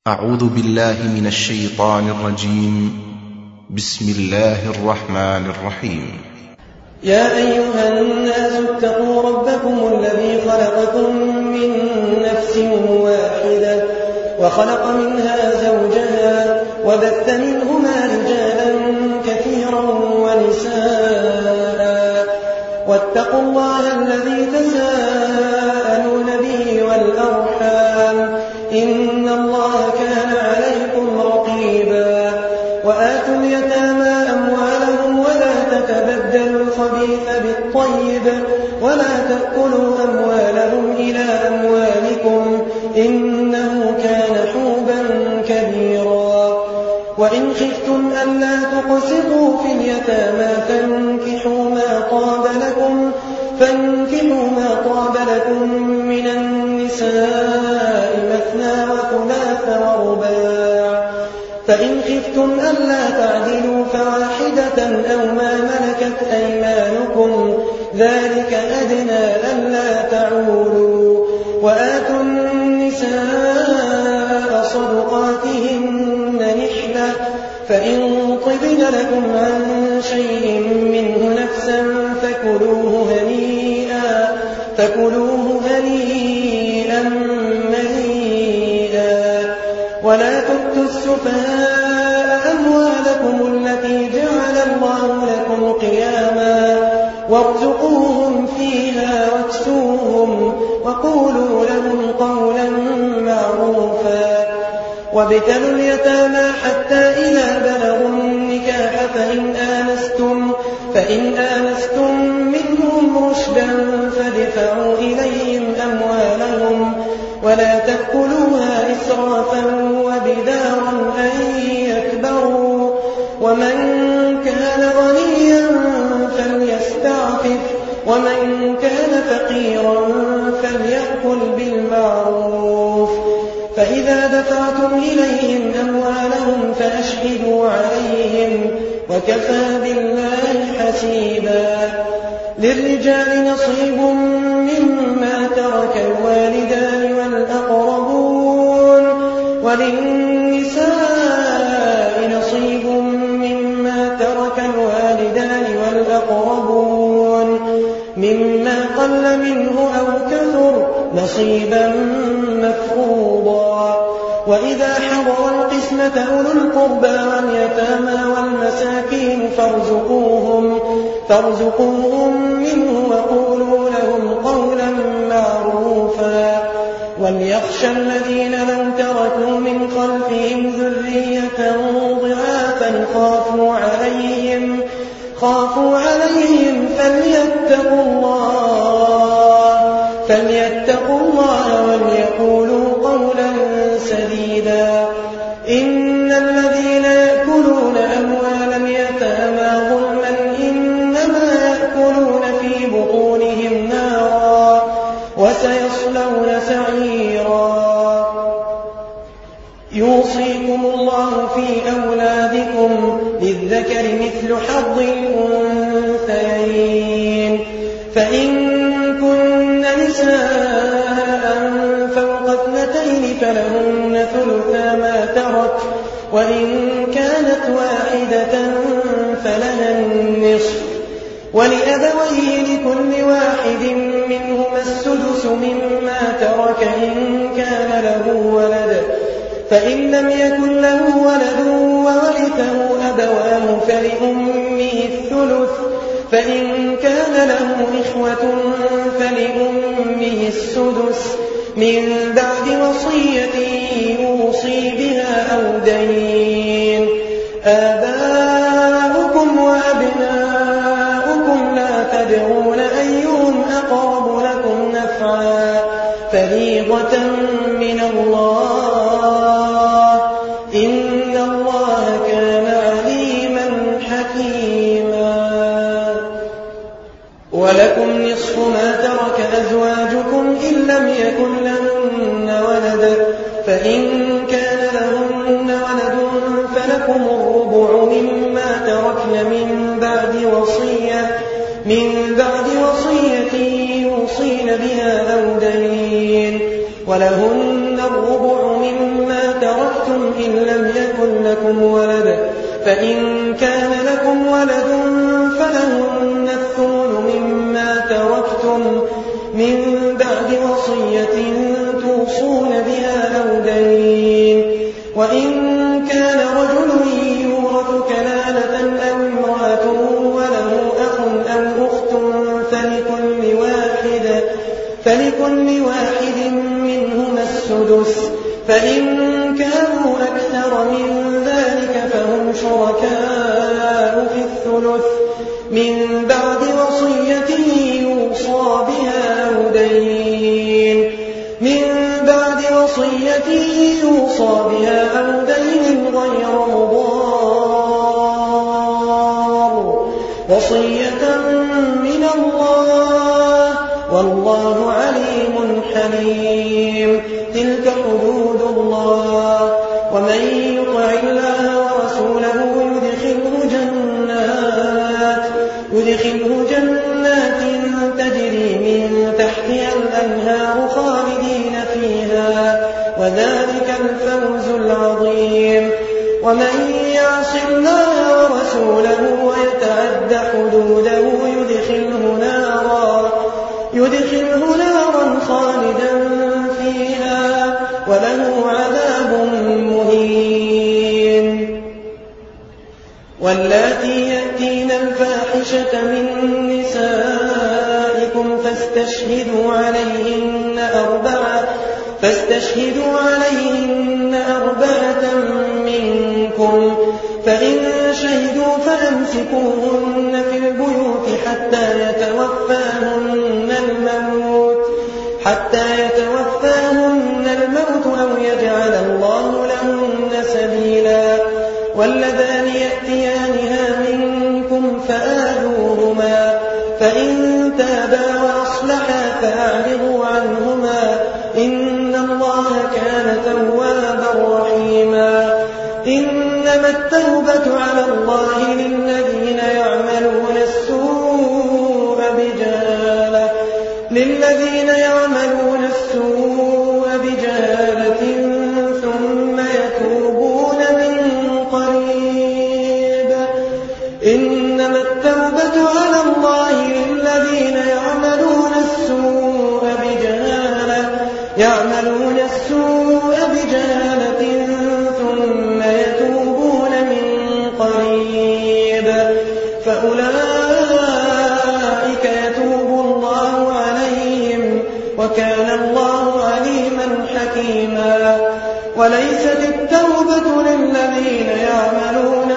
أعوذ بالله من الشيطان الرجيم. بسم الله الرحمن الرحيم. يا أيها الناس اتقوا ربكم الذي خلقكم من نفس واحدة وخلق منها زوجها وبث منهما رجالا كثيرا ونساء واتقوا الله الذي تساءلون به والأرحام إن الله كان عليكم رقيبا. وآتوا اليتامى أموالهم ولا تتبدلوا الخبيث بالطيب ولا تأكلوا أموالهم إلى أموالكم إنه كان حوبا كبيرا. وإن خفتم ألا تقسطوا في اليتامى فانكحوا ما طاب لكم من النساء مثنى وثلاث ورباع، فإن خفتم ألا تعدلوا فواحدة أو ما ملكت أيمانكم ذلك أدنى ألا تعولوا. وآتوا النساء صدقاتهن نحلة، فإن طبن لكم عن شيء منه نفسا فكلوه هنيئا مريئا. ولا تؤتوا السفهاء أموالكم التي جعل الله لكم قياما وارزقوهم فيها واكسوهم وقولوا لهم قولا معروفا. وابتلوا اليتامى حتى إذا بلغوا النكاح فإن آنستم منهم رشدا فادفعوا إليهم أموالهم ولا تأكلوها إسرافا وبدارا أن يكبروا. ومن كان غنيا فليستعفف ومن كان فقيرا فليأكل بالمعروف. فإذا دفعتم إليهم أموالهم فأشهدوا عليهم وكفى بالله حسيبا. للرجال نصيب مما ترك الوالدان والأقربون وللنساء نصيب مما ترك الوالدان والأقربون مما قل منه أو كثر نصيبا مفروضا. وإذا حضر القسمة أولو القربى واليتامى والمساكين فارزقوهم منه وقولوا لهم قولا معروفا. وليخشى الذين لو تركوا من خلفهم ذرية ضعافا خافوا عليهم فليتقوا الله وليقولوا قولا سديدا. إن الذين يأكلون أموال اليتامى ظلما إنما يأكلون في بطونهم نارا وسيصلون سعيرا. يوصيكم الله في أولادكم للذكر مثل حظ الأنثيين. فإن كن نساء فوق اثنتين فلهن ثلثا ما ترك، وإن كانت واحدة فلها النصف. ولأبويه لكل واحد منهما السدس مما ترك إن كان له ولد، فإن لم يكن له ولد وورثه أبواه فلأمه الثلث، فإن كان له إخوة فلأمه السدس من بعد وصية يوصي بها أو دين. آباؤكم وأبناؤكم لا تدرون أيهم أقرب لكم نفعا فريضة من الله إن الله كان عليما حكيما. ولكم نصف ما ترك أزواجكم إن لم يكن لهن ولد، فإن كان لهن ولد فلكم الربع مما تركن من بعد وصية يوصين بها أو دين. ولهن الربع مما تركتم إن لم يكن لكم ولد فإن كان لكم ولد فلهن الثمن مما تركتم من بعد وصية توصون بها أو دين وإن كان رجل يورث كلالة أو امرأة وله أخ أو أخت فلكل واحد منهما السدس فإن كانوا أكثر من ذلك فهم شركاء في الثلث من بعد وصية يوصى بها أو دين غير مضار وصية من الله والله عليم حليم. تلك حدود الله ومن يطع الله ورسوله يدخله جنات تجري من تحتها الأنهار خالدين فيها وذلك الفوز العظيم. ومن يعص الله ورسوله ويتعد حدوده يدخله نارا خالدا فيها وله عذاب مهين. واللاتي يأتين الفاحشة من نسائكم فاستشهدوا عليهن أربعة منكم فإن شهدوا فأمسكوهن في البيوت حتى يتوفاهن الموت أو يجعل الله لهن سبيلا. واللذان يأتيانها منكم فآذوهما فإن تابا وأصلحا فأعرضوا عنهما إن الله كان توابا رحيما. إنما التوبة على الله للذين يعملون السوء بجهالة ثم يتوبون من قريب. إنما التوبة على الله للذين يعملون السوء بجهالة ثم يتوبون من قريب فأولئك يتوب الله عليهم وكان الله عليما حكيما. وليست التوبة للذين يعملون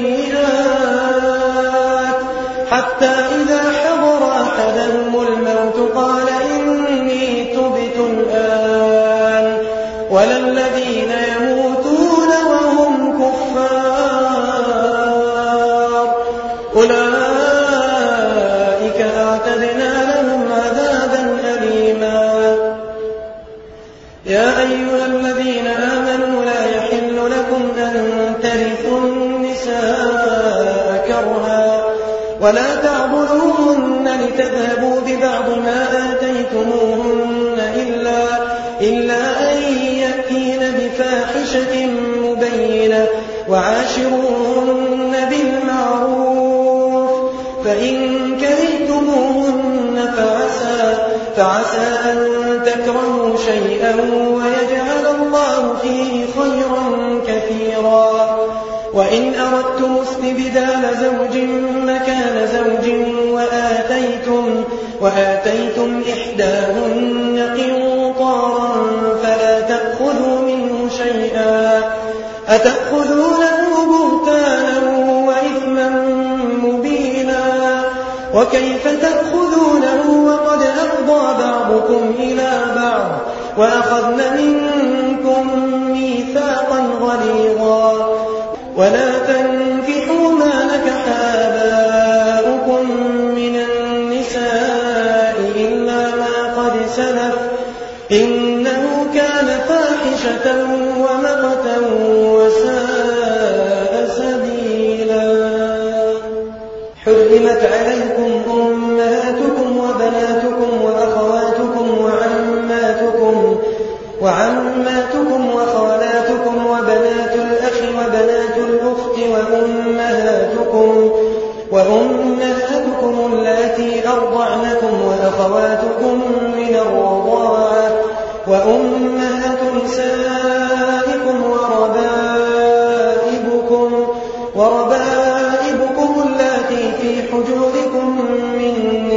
السيئات حتى إذا حضر أحدهم الموت قال إني تبت الآن ولا الذين يموتون وهم كفار أولئك أعتدنا لهم عذابا أليما. يا أيها الذين آمنوا لا يحل لكم أن ترثوا النساء كرها ولا تعضلوهن لتذهبوا ببعض ما آتيتموهن إلا أن يأتين بفاحشة مبينة وعاشروهن بالمعروف فإن كرهتموهن فعسى أن تكرهوا شيئا ويجعل الله فيه خيرا كثيرا. وإن أردتم استبدال زوج مكان زوج وآتيتم إحداهن قنطارا فلا تأخذوا منه شيئا أتأخذونه بهتانا وإثما مبينا. وكيف تأخذونه وقد أفضى بعضكم إلى بعض وأخذن منكم ميثاقا غليظا. ولا تنكحوا ما نكح آباؤكم من النساء إلا ما قد سلف إنه كان فاحشة ومقتا وساء سبيلا. حرمت عليكم أمهاتكم وبناتكم وأخواتكم وعماتكم وبنات الأخ وبنات الأخت وأمهاتكم اللاتي أرضعنكم وأخواتكم من الرضاعة وأمهات نسائكم وربائبكم اللاتي في حجوركم من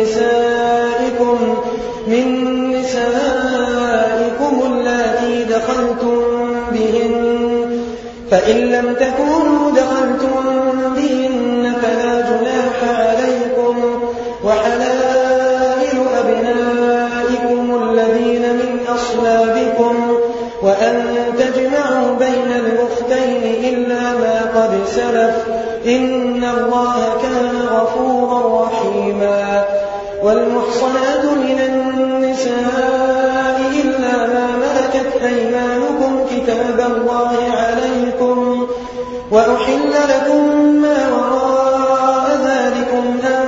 نسائكم اللاتي دخلتم بهن فإن لم تكونوا دخلتم بهن فلا جناح عليكم وحلائل أبنائكم الذين من أصلابكم وأن تجمعوا بين الأختين إلا ما قد سلف إن الله كان غفورا رحيما والمحصنات من النساء إلا ما ملكت أيمانكم كتاب الله عليكم وأحل لكم ما وراء ذلكم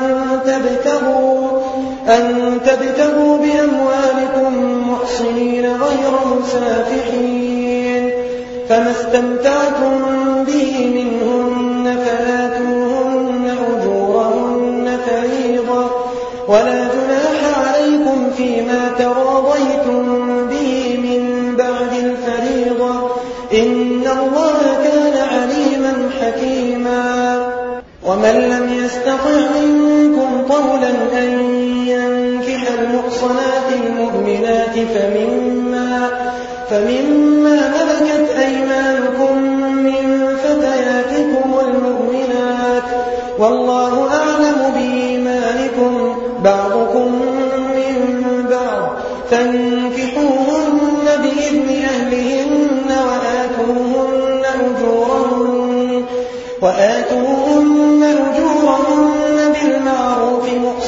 أن تبتغوا بأموالكم محصنين غير مسافحين فما استمتعتم به منهن فآتوهن أجورهن فريضة ولا جناح عليكم فيما تراضيتم به من بعد الفريضة إن الله كان عليما حكيما ومن لم يستطع منكم طولا أن ينكح المحصنات المؤمنات فمما ملكت أيمانكم من فتياتكم المؤمنات والله أعلم بإيمانكم بعضكم من بعض فانكحوهن بإذن أهلهن وآتوهن أجورهن بالمعروف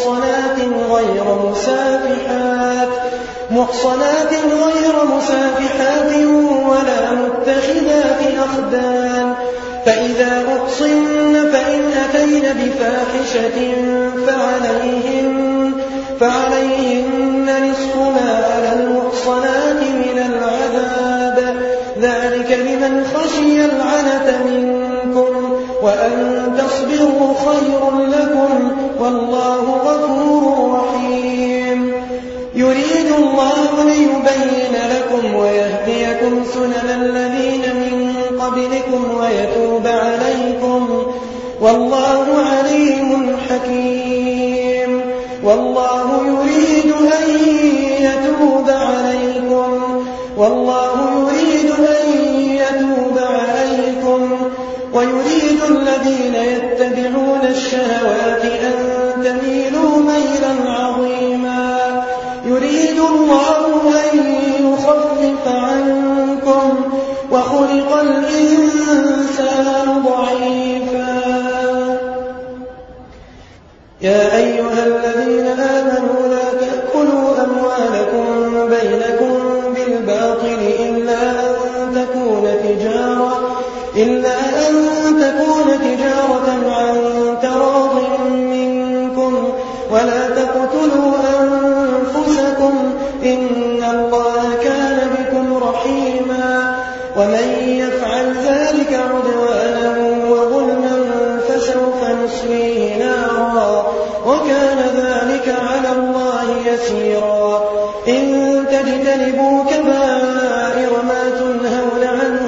محصنات غير مسافحات ولا متخذات أخدان فإذا أحصن فإن أتين بفاحشة فعليهن نصف ما على المحصنات من العذاب ذلك لمن خشي العنة منكم وأن تصبروا خير لكم والله غفور رحيم يريد الله ليبين لكم ويهديكم سنن الذين من قبلكم ويتوب عليكم والله عليم حكيم والله يريد أن يتوب عليكم ويريد الذين يتبعون الشهوات أن تميلوا ميلا عظيما يريد الله أن يخفف عنكم وخلق الإنسان ضعيفا يا أيها الذين آمنوا لا تأكلوا أموالكم بينكم بالباطل إلا أن تكون تجارة عن تراض منكم ولا تقتلوا أنفسكم إن الله كان بكم رحيما ومن يفعل ذلك عدوانا وظلما فسوف نصليه نارا وكان ذلك على الله يسيرا إن تجتنبوا كبائر ما تنهون عنه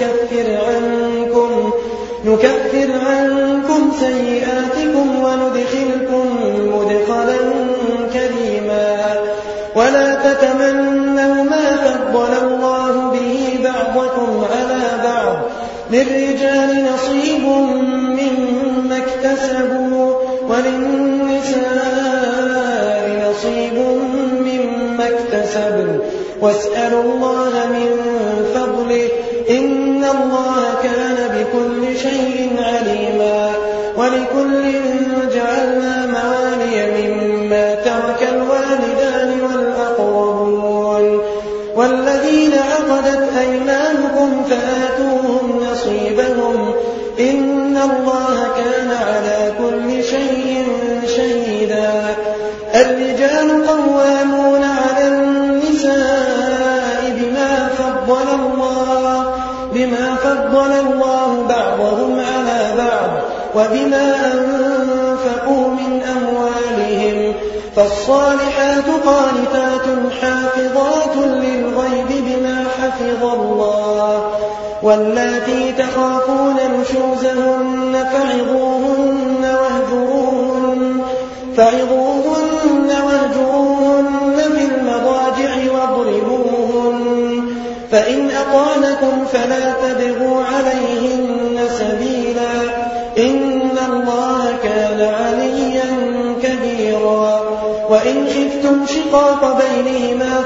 نكفر عنكم سيئاتكم وندخلكم مدخلا كريما ولا تتمنوا ما فضل الله به بعضكم على بعض للرجال نصيب مما اكتسبوا وللنساء نصيب مما اكتسبن واسألوا الله من فضله إن الله كان بكل شيء عليما ولكل جعلنا موالي مما ترك الوالدان والأقربون والذين عقدت أيمانكم فآتوهم نصيبهم إن الله كان على كل شيء شهيدا الرجال قوامون على النساء بما بما فضل الله بعضهم على بعض وبما أنفقوا من أموالهم فالصالحات قانتات حافظات للغيب بما حفظ الله واللاتي تخافون نشوزهن فعظوهن واهجروهن في المضاجع واضربوهن فإن أطعنكم فلا تبغوا عليهن سبيلا إن الله كان عليا كبيرا وإن خفتم شقاق بينهما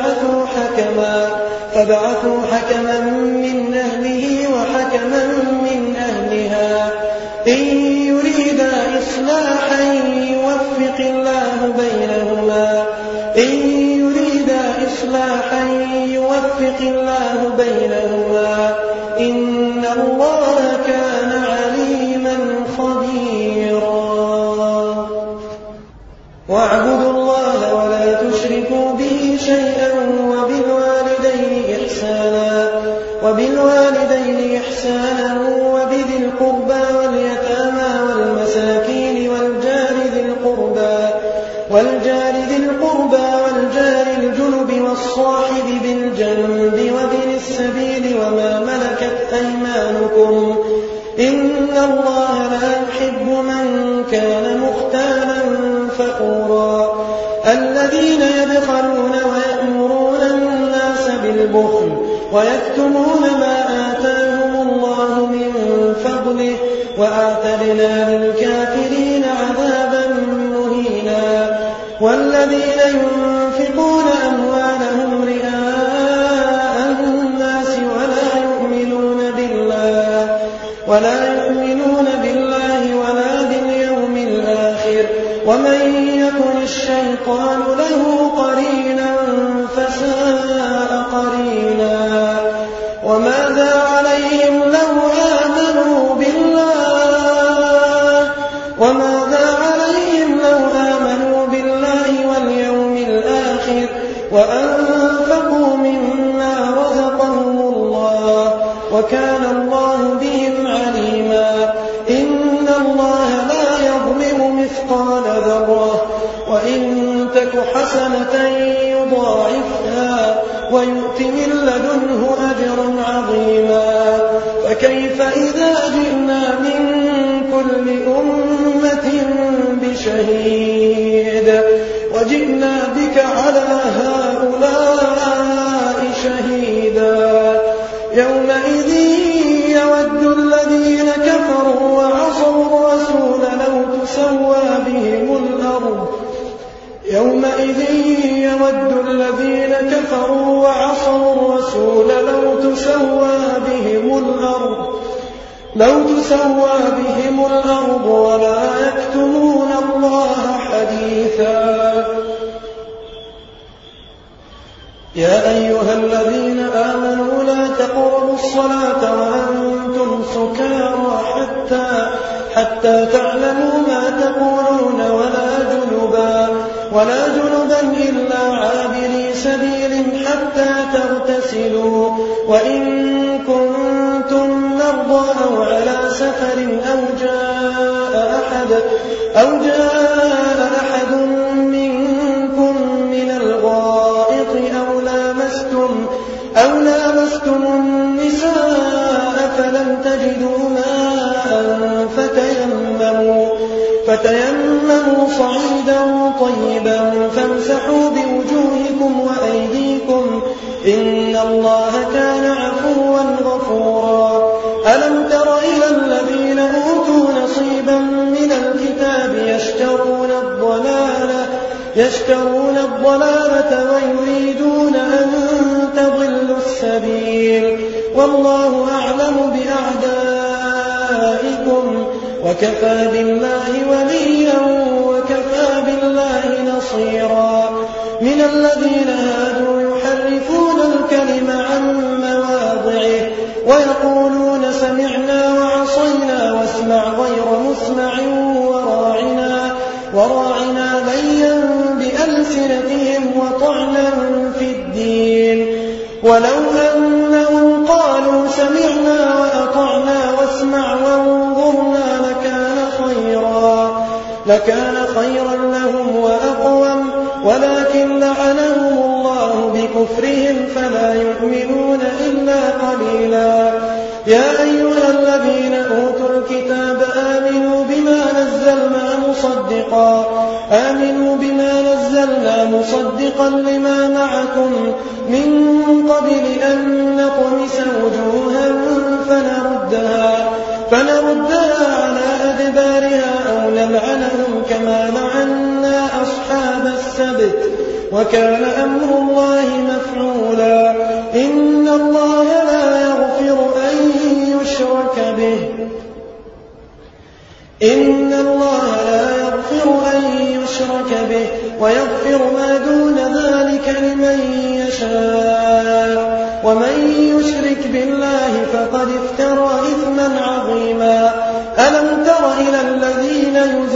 فابعثوا حكما من أهله وحكما من أهلها إن يريدا إصلاحا يوفق الله بينهما إن الله كان عليما خبيرا واعبدوا الله ولا تشركوا به شيئا وبالوالدين إحسانا وبذي القربى واليتامى والمساكين والجار ذي القربى والجار الجنب والصاحب بالجنب وابن السبيل وما ملكت أيمانكم إن الله لا يحب من كان مختالا فخورا الذين يبخلون ويأمرون الناس بالبخل ويكتمون ما آتاهم الله من فضله وأعتدنا للكافرين عذابا مهينا والذين ينفقون أموالهم رئاء الناس ولا يؤمنون بالله ولا باليوم الآخر ومن يكن الشيطان له قرينا فساء قرينا وماذا عليهم لو آمنوا بالله واليوم الآخر وأنفقوا مما رزقهم الله وكان الله بهم عليما إن الله لا يظلم مثقال ذرة وإن تك حسنة يضاعفها ويؤت من لدنه أجرا عظيما فكيف إذا جئنا من كل أمة بشهيد وجئنا بك على هؤلاء شهيدا يومئذ يود الذين كفروا وعصوا الرسول لو تسوى بهم الأرض ولا يكتمون الله حديثا. يا أيها الذين آمنوا لا تقربوا الصلاة وأنتم سكارى حتى تعلموا ما تقولون ولا جنبا إلا عابري سبيل حتى تغتسلوا وإن كنتم مرضى أو على سفر أو جاء أحد منكم من الغائط أو لامستم النساء فلم تجدوا ماء فتيمموا صعيدا طيبا فامسحوا بوجوهكم وأيديكم إن الله كان عفوا غفورا. ألم تر إلى الذين أوتوا نصيبا من الكتاب يشترون الضلالة ويريدون أن تضلوا السبيل والله أعلم بأعدائكم وكفى بالله وليا وكفى بالله نصيرا. من الذين هادوا يحرفون الكلم عن مواضعه ويقولون سمعنا وعصينا واسمع غير مسمع وراعنا ليا بألسنتهم وطعنا في الدين ولو أنهم قالوا قالوا سمعنا وأطعنا واسمع وانظرنا لكان خيرا لهم وأقوم، ولكن لعنهم الله بكفرهم فلا يؤمنون إلا قليلا. يا أيها الذين أوتوا الكتاب آمنوا بما نزلنا مصدقا لما معكم من قبل أن نطمس وجوها فنردها على أدبارها أو نلعنهم كما لعنا أصحاب السبت وكان أمر الله مفعولا. إن الله لا يغفر أن يشرك به ويغفر ما دون ذلك لمن يشاء، ومن يشرك بالله فقد افترى إثما عظيما. ألم تر إلى الذين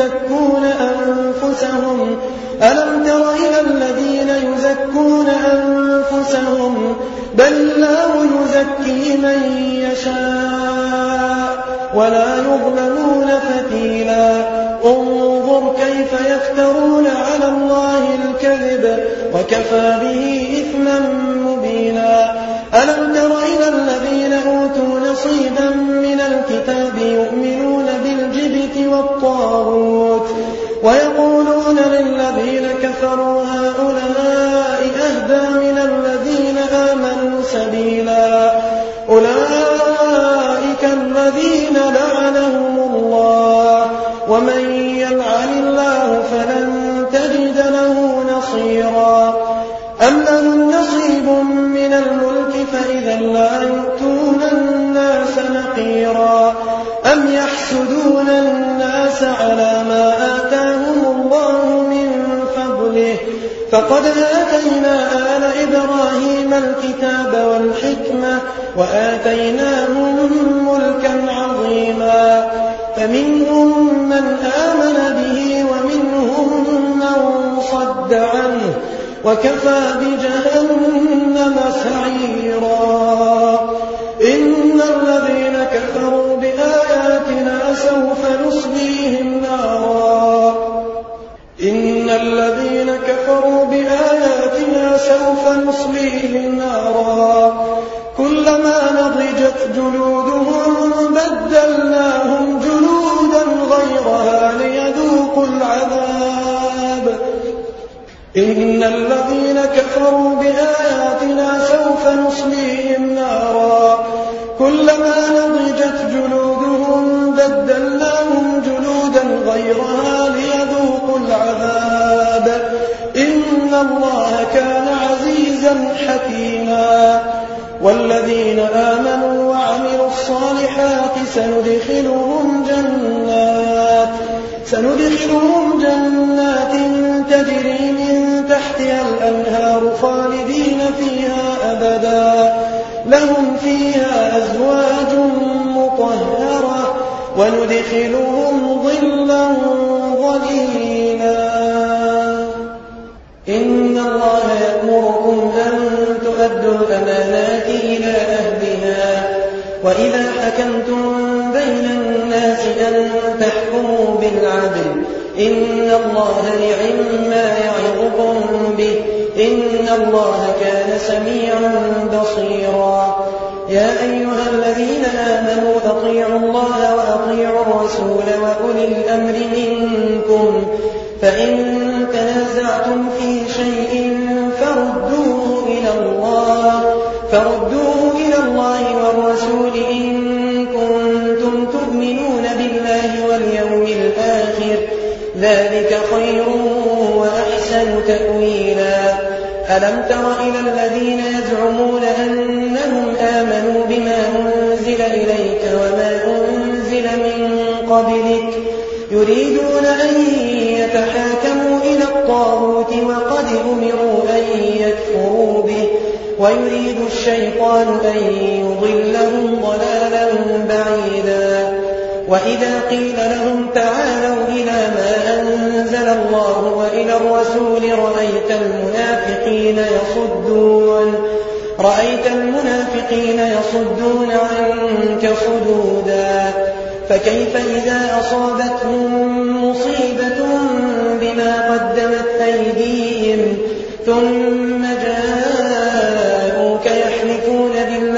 يزكون أنفسهم بل الله يزكي من يشاء ولا يظلمون فتيلا. انظر كيف يفترون على الله الكذب وكفى به إثما مبينا. ألم تر إلى الذين أوتوا نصيبا من الكتاب يؤمنون بالجبت والطاغوت ويقولون للذين كفروا هؤلاء أهدى من الذين آمنوا سبيلا. أولئك الذين لعنهم الله، ومن يلعن الله فلن تجد له نصيرا. أم لهم نصيب من الملك فإذا لا يؤتون الناس نقيرا. أم يحسدون الناس على ما آتاهم الله من فضله فقد آتينا آل إبراهيم الكتاب والحكمة وآتيناهم ملكا عظيما. فمنهم من آمن به ومنهم من صد عنه وكفى بجهنم سعيرا. إن الذين كفروا بآياتنا سوف نصليهم نارا كلما نضجت جلودهم بدلناهم جلودا غيرها ليذوقوا العذاب. إن الذين كفروا بآياتنا سوف نصليهم نارا كلما نضجت جلودهم بدلناهم جلودا غيرها ليذوقوا العذاب. إن الله كان عزيزا حكيما. والذين آمنوا وعملوا الصالحات سندخلهم جنات تجري من تحتها الأنهار خالدين فيها أبدا لهم فيها أزواج مطهرة وندخلهم ظلا ظليلا. إن الله يأمركم أن تؤدوا الأمانات إلى أهلها وإذا حكمتم بين الناس أن تحكموا بالعدل. إن الله نعم ما يعظكم به إن الله كان سميعا بصيرا. يا أيها الذين آمنوا أطيعوا الله وأطيعوا الرسول وأولي الأمر منكم فإن تنازعتم في شيء فردوه إلى الله والرسول إن كنتم تؤمنون بالله واليوم الآخر ذلك خير وأحسن تأويلا. ألم تر إلى الذين يزعمون أنهم آمنوا بما أنزل إليك وما أنزل من قبلك يريدون أن يتحاكموا إلى الطاغوت وقد أمروا أن يكفروا به ويريد الشيطان أن يضلهم ضلالا بعيدا. وإذا قيل لهم تعالوا إلى ما أنزل الله وإلى الرسول رأيت المنافقين رأيت المنافقين يصدون عنك صدودا فكيف إذا أصابتهم مصيبة بما قدمت أيديهم ثم جاءوك يحلفون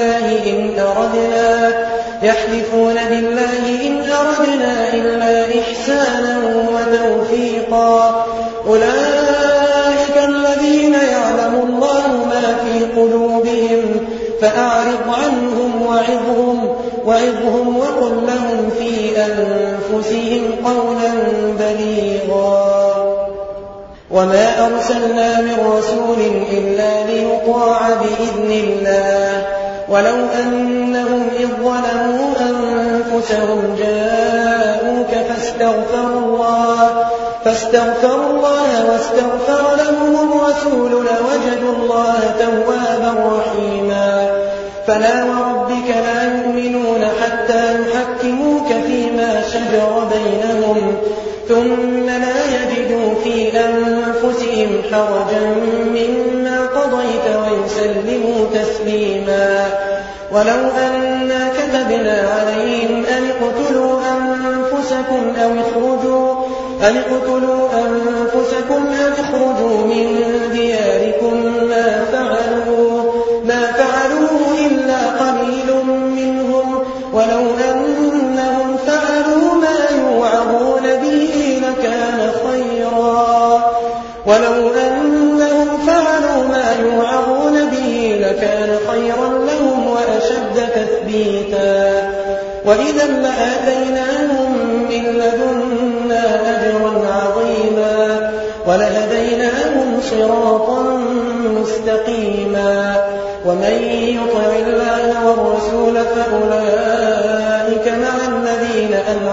بالله إن أردنا إلا إحسانا وتوفيقا أولئك الذين يعلم الله ما في قلوبهم فأعرض عنهم وعظهم وقل لهم في أنفسهم قولا بليغا وما أرسلنا من رسول إلا ليطاع بإذن الله ولو أنهم إذ ظلموا أنفسهم جاءوك فاستغفروا الله واستغفر لهم الرسول لوجدوا الله توابا رحيما فلا وربك لا يؤمنون حتى يحكموك فيما شجر بينهم ثم لا يجدوا في أنفسهم حرجا مما قضيت ويسلموا تسليما ولو أنا كتبنا عليهم أن اقتلوا أنفسكم أو اخرجوا من دياركم ما فعلوه إلا قليل منهم ولو أنهم فعلوا ما يوعظون به لكان خيرا لهم وأشد تثبيتا وإذا لآتيناهم من لدنا أجرا عظيما ولهديناهم صراطا مستقيما ومن يطع الله والرسول فأولئك مع الذين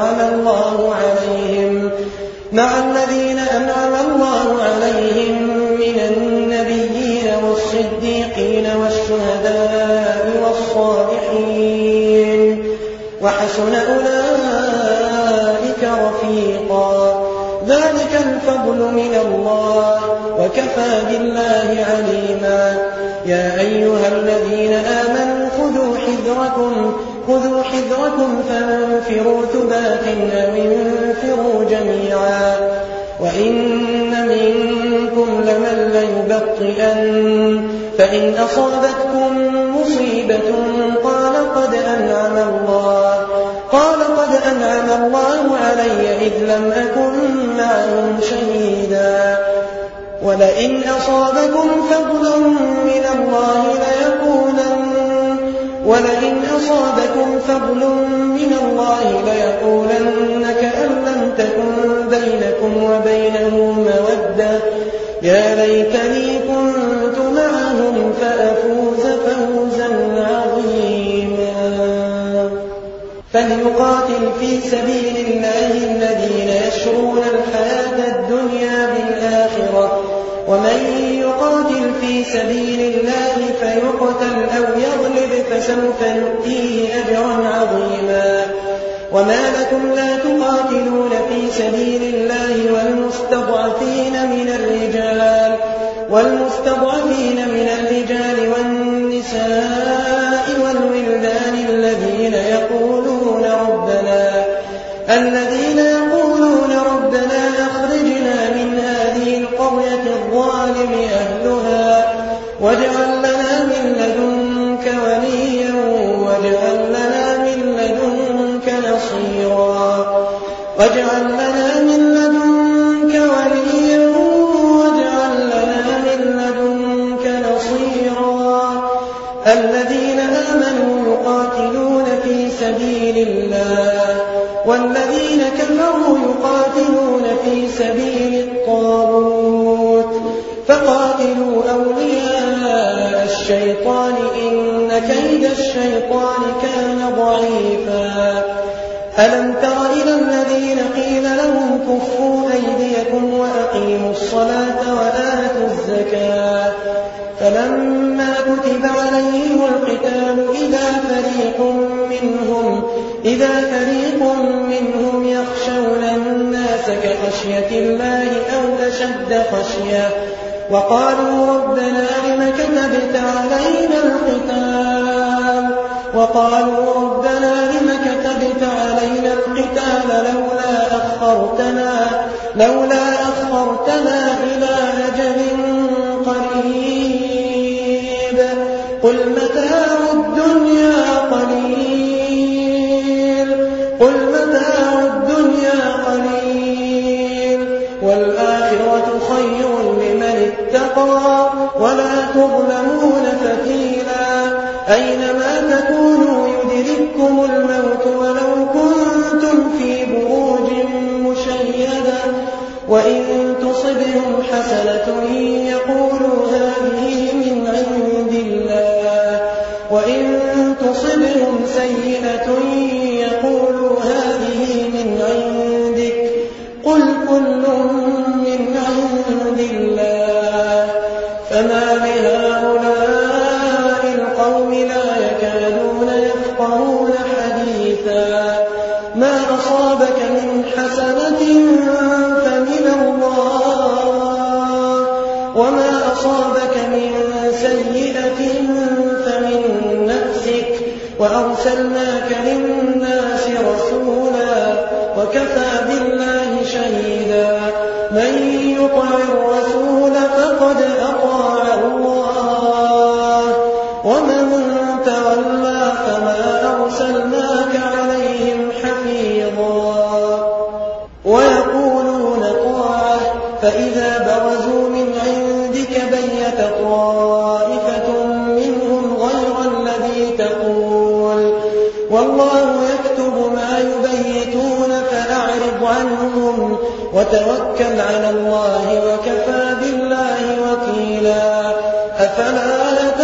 أنعم الله عليهم من النبيين والصديقين والشهداء والصالحين وحسن أولئك رفيقا ذلك الفضل من الله وكفى بالله عليما يا أيها الذين آمنوا خذوا حذركم فانفروا ثبات أو انفروا جميعا وإن منكم لمن ليبطئن فإن أصابتكم مصيبة قال قد أنعم الله علي إذ لم أكن معهم شهيدا ولئن أصابكم فضل من الله ليقولن كأن لم تكن بينكم وبينه مودة يا ليتني كنت معهم فأفوز فوزا عظيما فليقاتل في سبيل الله الذين يشرون الحياة الدنيا بالآخرة ومن يقاتل في سبيل الله فيقتل أو يغلب فسوف نؤتيه أجرا عظيما وما لكم لا تقاتلون في سبيل الله والمستضعفين من الرجال والنساء والولدان الذين يقولون ربنا أخرجنا من هذه القرية الظالم أهلها واجعل لنا من لدنك وليا واجعل لنا من لدنك نصيرا الذين آمنوا يقاتلون في سبيل الله والذين كفروا يقاتلون في سبيل الطاغوت فقاتلوا أولياء الشيطان إن كيد الشيطان كان ضعيفا ألم تر إلى الذين قيل لهم كفوا أيديكم وأقيموا الصلاة وآتوا الزكاة فلما كتب عليهم القتال إذا فريق منهم يخشون الناس كخشية الله أو أشد خشية وقالوا ربنا لم كتبت علينا القتال لولا أخرتنا إلى أجل قريب قل متاع الدنيا قليل والآخرة خير لمن اتقى ولا تظلمون فتيلا أينما تكونوا يدرككم الموت ولو كنتم في بروج مشيدة وإن تصبهم حسنة يقولوا هذه من عند الله وإن تصبهم سيئة يقولوا هذه من عندك قل كل من عند الله فما لهؤلاء القوم لا يكادون يفقهون حديثا ما أصابك من حسنة فمن الله وما أصابك من سيئة فمن نفسك وأرسلناك للناس رسولا وكفى بالله شهيدا من يطع الرسول فقد أطاع الله ومن تولى فما أرسلناك عليهم حفيظا ويقولون طاعة فإذا برزوا من عندك بيت طائفة منهم غير الذي تقول والله يكتب ما يبيتون فأعرض عنهم وتوكل على الله وكفى بالله وكيلا أفلا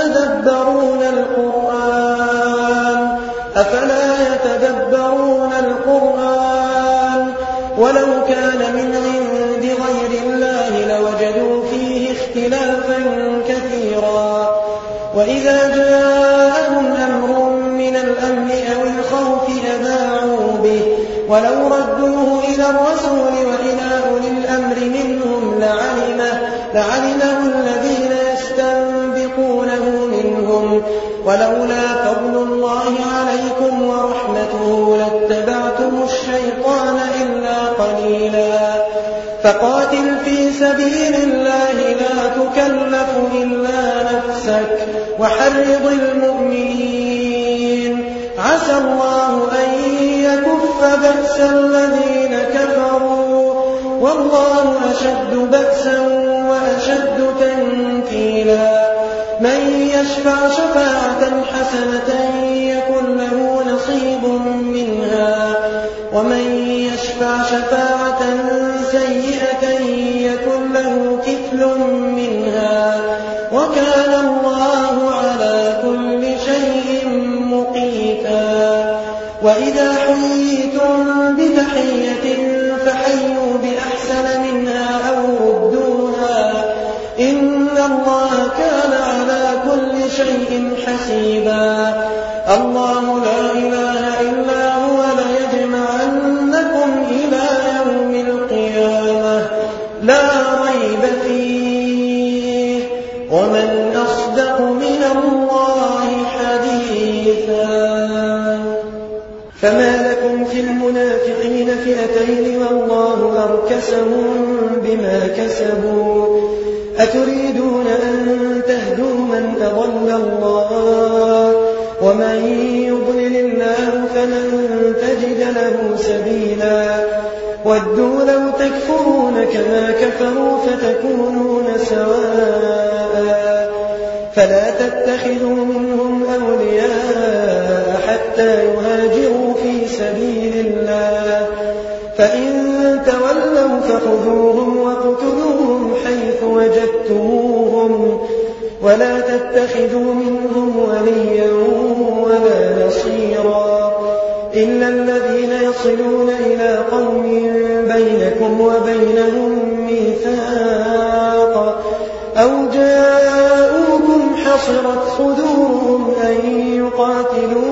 يتدبرون القرآن ولو كان من عند غير الله لوجدوا فيه اختلافا كثيرا وإذا جاءهم أمر من الأمن أو الخوف أذاعوا به ولو ردوه إلى الرسول وإلى أولي الأمر منهم لعلمه الذين يستنبطونه منهم ولولا فضل الله عليكم ورحمته لاتبعتم الشيطان إلا قليلا فقاتل في سبيل الله لا تكلف إلا نفسك وحرض المؤمنين عسى الله أن يكف بأس الذين كفروا والله أشد بأسا وأشد تنكيلا من يشفع شفاعة حسنة يكن له نصيب منها ومن يشفع شفاعة سيئة يكن له كفل منها وكان الله على كل شيء مقيتا وإذا حييتم بتحية فحيوا بأحسن منها أو ردوها إن الله كان على كل شيء حسيبا الله لا إله إلا هو ليجمعنكم إلى يوم القيامة لا ريب فيه ومن أصدق من الله حديثا فما لكم في المنافقين فئتين والله أركسهم بما كسبوا أتريدون أن تهدوا من أضل الله ومن يضلل الله فلن تجد له سبيلا ودوا لو تكفرون كما كفروا فتكونون سواء فلا تتخذوا منهم أولياء حتى يهاجروا في سبيل الله فإن تولوا فخذوهم وقتلوهم حيث وجدتموهم ولا تتخذوا منهم وليا ولا نصيرا إلا الذين يصلون إلى قوم بينكم وبينهم ميثاق أو جاءوكم حصرت صدورهم أن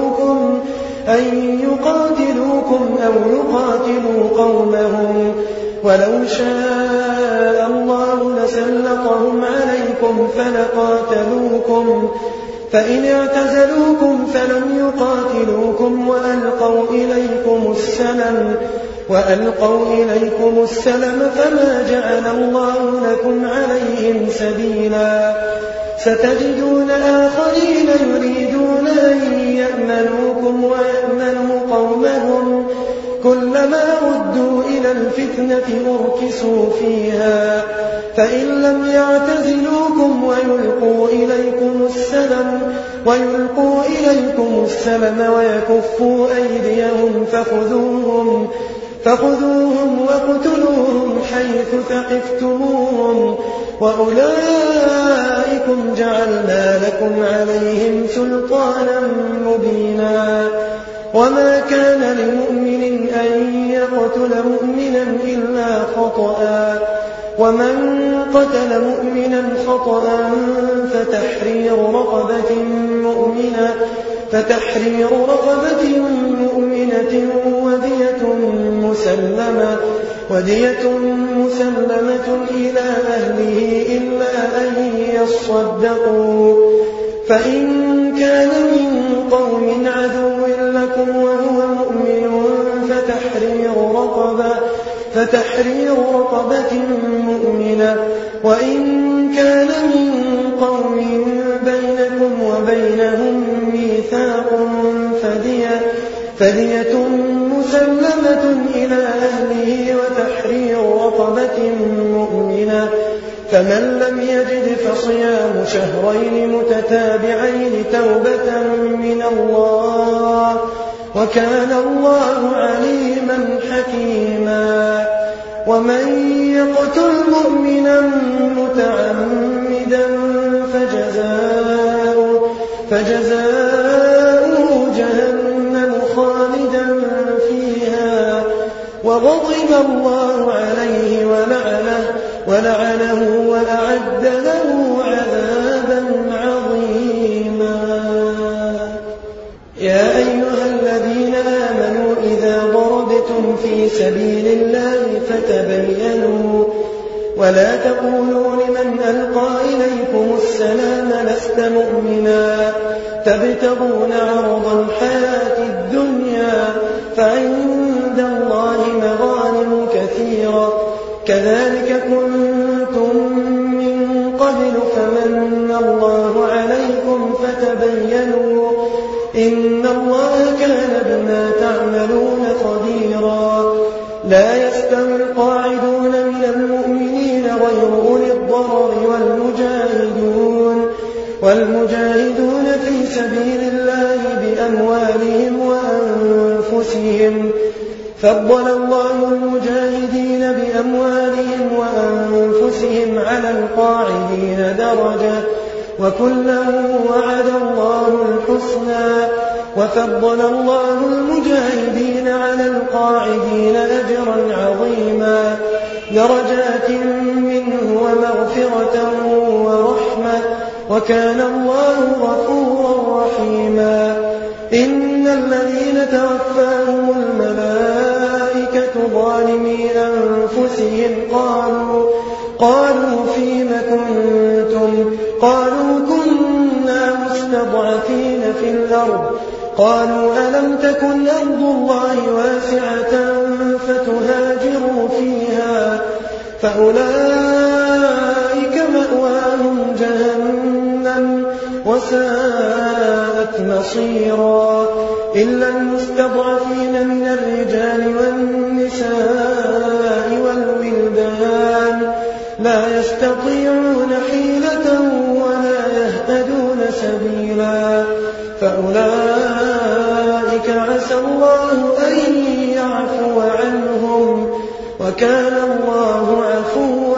يقاتلوكم أو يقاتلوا قومهم ولو شاء الله لسلطهم عليكم فلقاتلوكم فإن اعتزلوكم فلم يقاتلوكم وألقوا إليكم السلم فما جعل الله لكم عليهم سبيلا ستجدون آخرين يريدون أن يأمنوكم ويأمنوا قومهم كلما ردوا إلى الفتنة أركسوا فيها فإن لم يعتزلوكم ويلقوا إليكم السلم ويكفوا أيديهم فخذوهم واقتلوهم حيث ثقفتموهم وأولئكم جعلنا لكم عليهم سلطانا مبينا وما كان لمؤمن أن يقتل مؤمنا إلا خطأ ومن قتل مؤمنا خطأ فتحرير رقبة مؤمنة ودية مسلمة إلى أهله إلا أن يصدقوا فإن كان من قوم عدو لكم وهو مؤمن فتحرير رقبة مؤمنة وإن كان من قوم بينكم وبينهم ميثاق فدية مسلمة إلى أهله وتحرير رقبة مؤمنة فمن لم يجد فصيام شهرين متتابعين توبة من الله وكان الله عليما حكيما ومن يقتل مؤمنا متعمدا فجزاؤه جهنم خالدا فيها وغضب الله عليه ولعنه وأعد له عذابا عظيما يا أيها الذين آمنوا إذا ضربتم في سبيل الله فتبينوا ولا تقولوا لمن ألقى إليكم السلام لست مؤمنا تبتغون عرض الحياة الدنيا فعند الله مغانم كثيرة كذلك كنتم من قبل فمن الله عليكم فتبينوا إن الله كان بما تعملون خبيرا لا يستوي القاعدون من المؤمنين غير أولي الضرر والمجاهدون في سبيل الله بأموالهم وأنفسهم فضل الله المجاهدين بأموالهم وأنفسهم على القاعدين درجة وكلا وعد الله الحسنى وفضل الله المجاهدين على القاعدين أجرا عظيما درجات منه ومغفرة ورحمة وكان الله غفورا رحيما إن الذين توفاهم الملائكة ظالمي أنفسهم قالوا فيم كنتم قالوا كنا مستضعفين في الأرض قالوا ألم تكن أرض الله واسعة فتهاجروا فيها فأولئك مأواهم جهنم وساءت مصيرا إلا المستضعفين من الرجال والنساء والولدان لا يستطيعون حيلة ولا يهتدون سبيلا فأولئك عسى الله أن يعفو عنهم وكان الله عفوا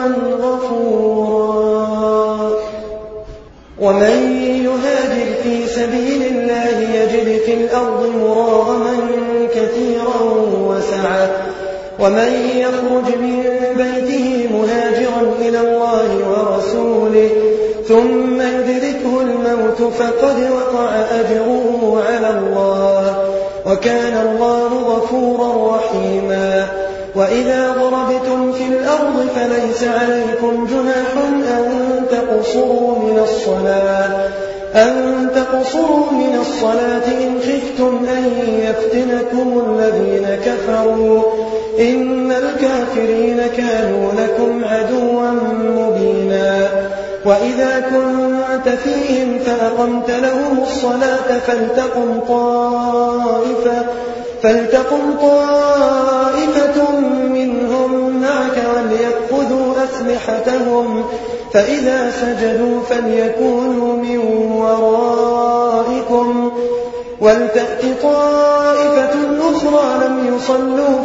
غفورا ومن يهاجر في سبيل الله يجد في الأرض مراغما كثيرا وسعة ومن يخرج من بيته مهاجرا إلى الله ورسوله ثم يدركه الموت فقد وقع أجره على الله وكان الله غفورا رحيما وإذا ضربتم في الأرض فليس عليكم جناح أن تقصروا من الصلاة إن خفتم أن يفتنكم الذين كفروا إن الكافرين كانوا لكم عدوا مبينا وإذا كنت فيهم فأقمت لهم الصلاة فلتقم طائفة منهم معك وليأخذوا أسلحتهم فإذا سجدوا فليكونوا من ورائكم ولتأت طائفة أخرى لم يصلوا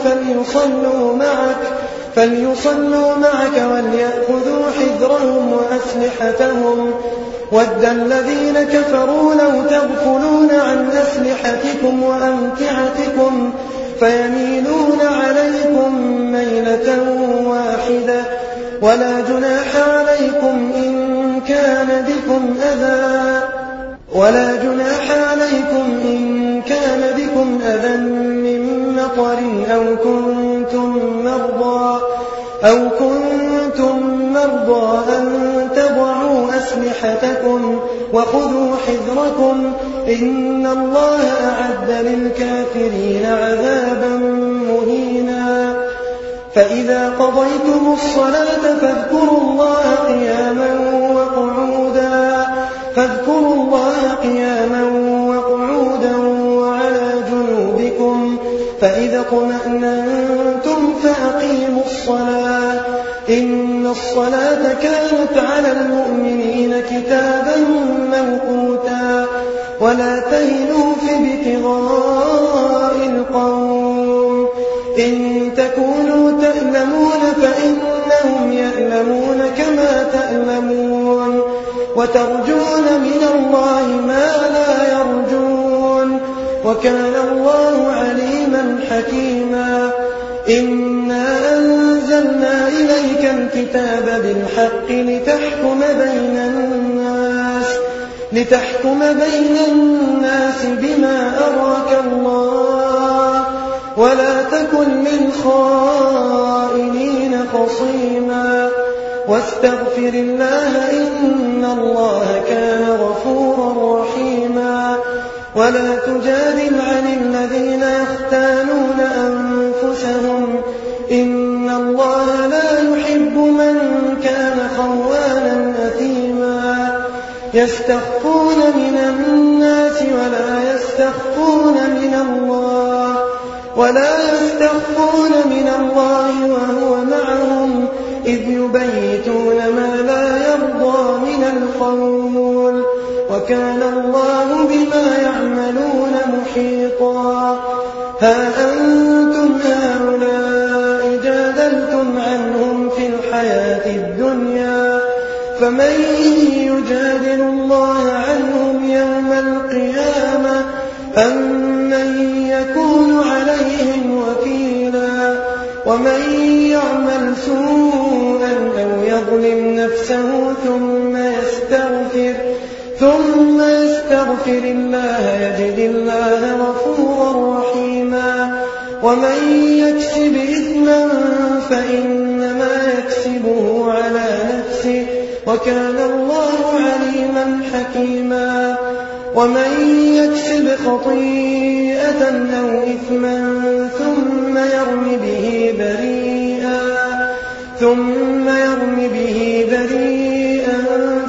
فليصلوا معك وليأخذوا حذرهم وأسلحتهم ود الذين كفروا لو تغفلون عن أسلحتكم وأمتعتكم فيميلون عليكم ميلة واحدة ولا جناح عليكم إن كان بكم أذى من مطر أو كنتم مرضى أن تضعوا أسلحتكم وخذوا حذركم إن الله أعد للكافرين عذابا مهينا فإذا قضيتم الصلاة فاذكروا الله قياما وقعودا وعلى جنوبكم فإذا اطمأننتم فأقيموا الصلاة إن الصلاة كانت على المؤمنين كتابا موقوتا ولا تهنوا في ابتغاء القوم إن تكونوا تألمون فإنهم يألمون كما تألمون وترجون من الله ما لا يرجون وكان الله عليما حكيما إنا أنزلنا إليك الكتاب بالحق لتحكم بين الناس بما أراك الله ولا تكن للخائنين خصيما واستغفر الله إن الله كان غفورا رحيما ولا تجادل عن الذين يختانون أنفسهم إن الله لا يحب من كان خوانا أثيما يستخفون من الناس ولا يستخفون من الله وهو معهم إذ يبيتون ما لا يرضى من القول وكان الله بما يعملون محيطا ها أنتم هؤلاء جادلتم عنهم في الحياة الدنيا فمن يجادل الله عنهم يوم القيامة أم من يكون عليهم وكيلا ومن يعمل سوءا أو يظلم نفسه ثم يستغفر الله يجد الله غفورا رحيما ومن يكسب إثما فإنما يكسبه على نفسه وكان الله عليما حكيما ومن يكسب خطيئة أو إثما ثم يرم به بريئا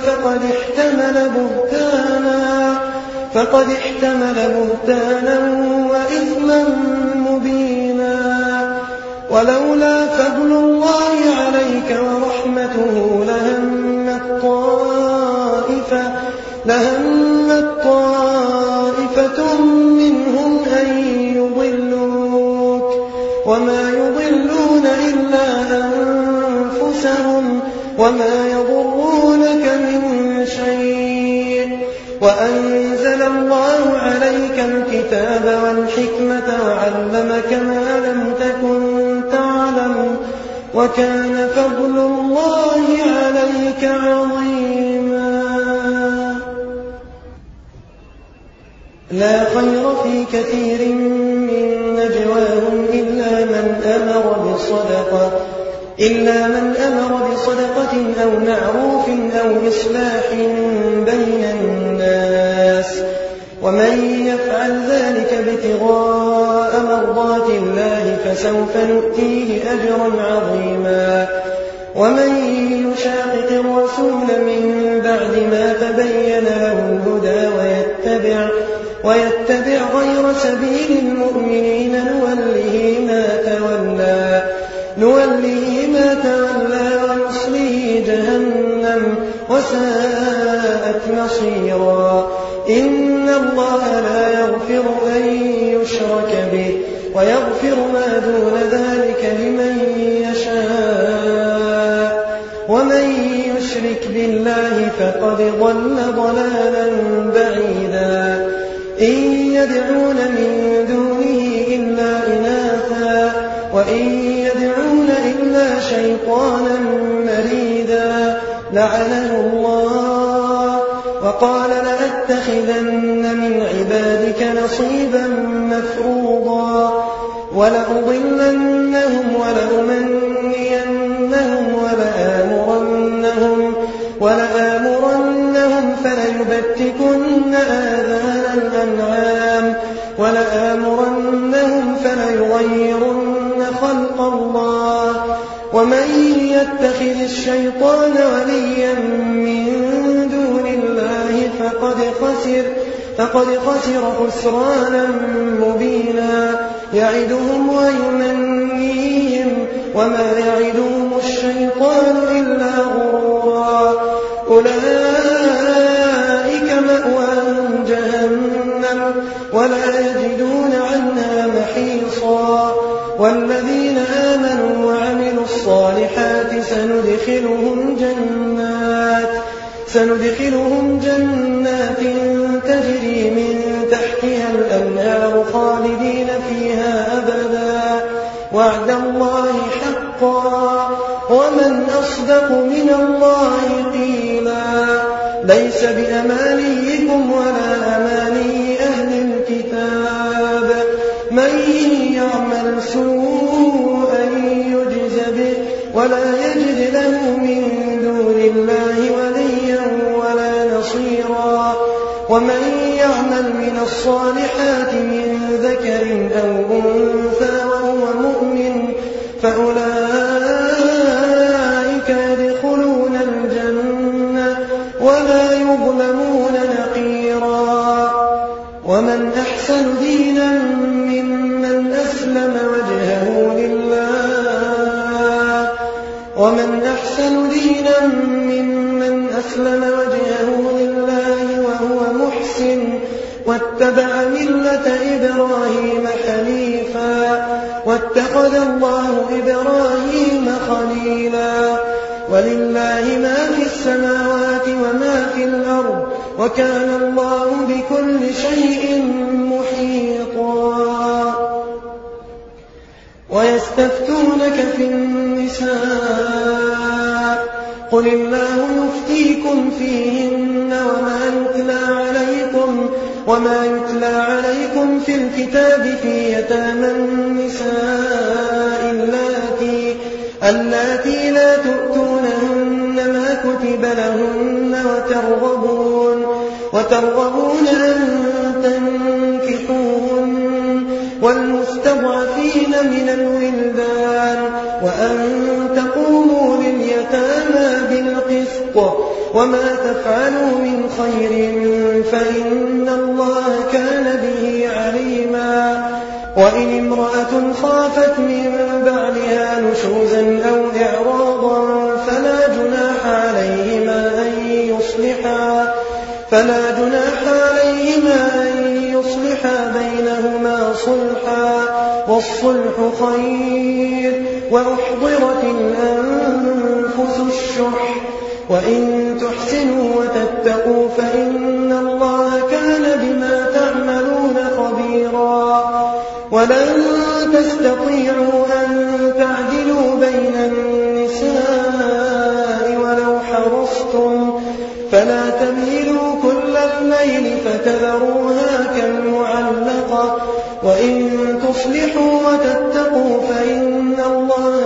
فقد احتمل بهتانا وإثما مبينا ولولا فضل الله عليك ورحمته لهمت طائفة منهم أن يضلوك وما يضلون إلا أنفسهم وما يضرونك من شيء وأنزل الله عليك الكتاب والحكمة وعلمك ما لم تكن تعلم وكان فضل الله عليك عظيما لا خير في كثير من نجواهم إلا من أمر أمر بصدقة أو معروف أو إصلاح بين الناس ومن يفعل ذلك ابتغاء مرضات الله فسوف نؤتيه أجرا عظيما ومن يشاقق الرسول من بعد ما تبين له الهدى ويتبع غير سبيل المؤمنين نوله ما تولى ونصله جهنم وساءت مصيرا إن الله لا يغفر أن يشرك به ويغفر ما دون ذلك لمن يشاء ومن يشرك بالله فقد ضل ضلالا بعيدا إن يدعون من دونه إلا إناثا وإن يدعون إلا شيطانا مريدا لعنه الله وقال لأتخذن من عبادك نصيبا مفروضا ولأضلنهم ولآمرنهم فليبتكن آذان الأنعام ولآمرنهم فليغيرن خلق الله ومن يتخذ الشيطان وليا من دون الله فقد خسر خسرانا مبينا يعدهم ويمنيهم وما يعدهم الشيطان إلا غرورا أولئك مأواهم جهنم ولا يجدون عنها محيصا والذين آمنوا وعملوا الصالحات سندخلهم جنات تجري من تحتها الأنهار خالدين فيها أبدا وعد الله حقا ومن أصدق من الله قيلا ليس بأمانيكم ولا أماني أهل الكتاب من يعمل سوءا يجز به ولا يجد له من دون الله وليا ولا نصيرا ومن يعمل من الصالحات من ذكر أو أنثى وهو مؤمن فأولئك يدخلون الجنة ولا يظلمون نقيرا ومن أحسن دينا ممن أسلم وجهه لله وهو محسن واتبع ملة إبراهيم حنيفا واتخذ الله إبراهيم خليلا ولله ما في السماوات وما في الأرض وكان الله بكل شيء محيطا ويستفتونك في النساء قل الله يفتيكم فيهن وما يتلى عليكم في الكتاب في يتامى النساء اللاتي لا تؤتونهن ما كتب لهن وترغبون أن تنكحوهن والمستضعفين من الولدان وأن تقوموا لليتامى بالقسط وما تفعلوا من خير فإن الله كان به عليما وإن امرأة خافت من بعدها نشوزا أو إعراضا فلا جناح عليهما أن يصلحا بينهما صلحا والصلح خير وأحضرت الأنفس الشح وإن تحسنوا وتتقوا فإن الله كان بما تعملون خبيرا ولن تستطيعوا أن تعدلوا بين النساء ولو حرصتم فلا تميلوا كل الميل فتذروها كالمعلقة وإن تصلحوا وتتقوا فإن الله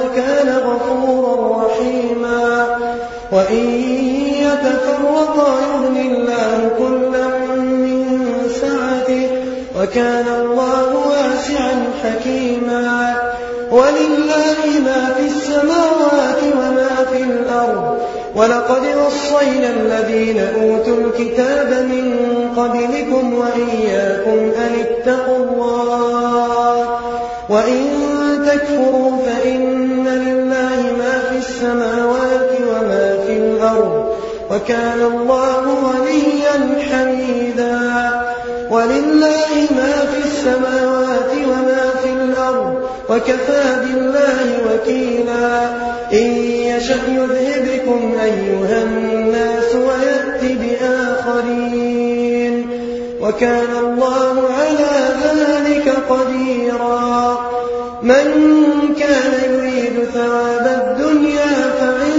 وإن يتفرقا يغن الله كلا من سعته وكان الله واسعا حكيما ولله ما في السماوات وما في الأرض ولقد وصينا الذين أوتوا الكتاب من قبلكم وإياكم أن اتقوا الله وإن تكفروا فإن لله ما في السماوات وما في الأرض وكان الله غنيا حميدا ولله ما في السماوات وما في الأرض وكفى بالله وكيلا إن يشأ يذهبكم أيها الناس ويأتي بآخرين وكان الله على ذلك قديرا من كان يريد ثواب الدنيا